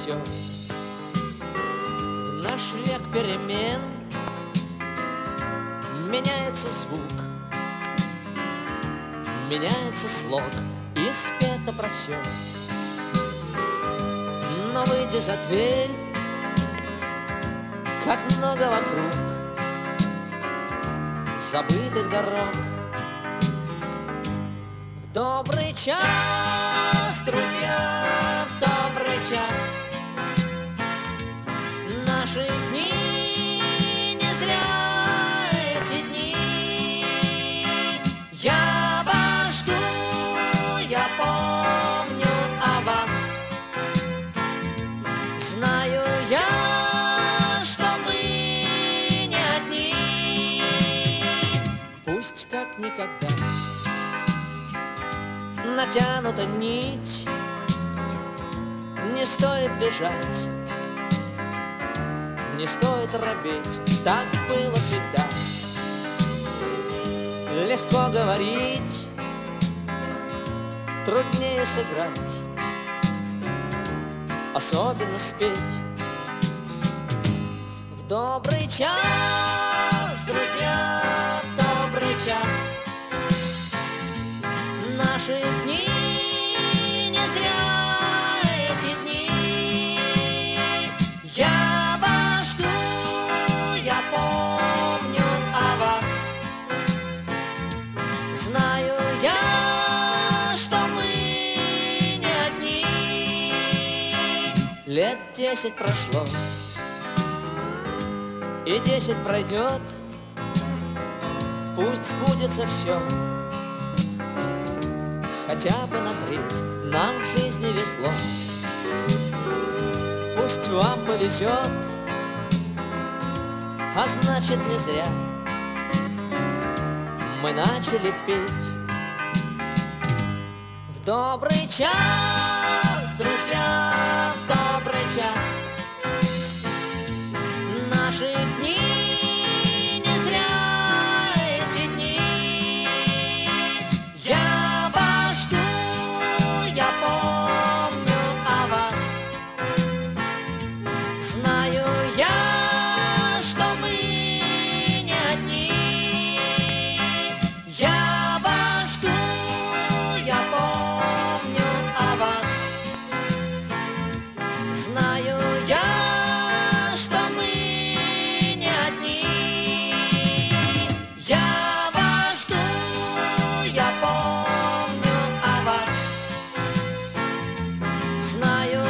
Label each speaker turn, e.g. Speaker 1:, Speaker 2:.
Speaker 1: все. В наш век перемен меняется звук, меняется слог, и спето про все. Но выйди за дверь, как много вокруг забытых дорог. В добрый час, друзья, в добрый час. Наши дни не зря эти дни. Я вас жду, я помню о вас. Знаю я, что мы не одни. Пусть как никогда натянута нить, не стоит бежать, не стоит робеть, так было всегда. Легко говорить, труднее сыграть, особенно спеть. В добрый час, друзья, в добрый час. Наши дни не зря эти дни. Я вас жду, я помню о вас. Знаю я, что мы не одни. Лет 10 прошло, и 10 пройдет. Пусть сбудется все, хотя бы на треть нам в жизни везло. Пусть вам повезет, а значит не зря мы начали петь. В добрый час, друзья, в добрый час. Наши дни не зря эти дни. Я вас жду, я помню о вас. Знаю я, что мы не одни. Я вас жду, я помню о вас. Знаю я, что мы не одни. Я вас жду, я помню о вас. Знаю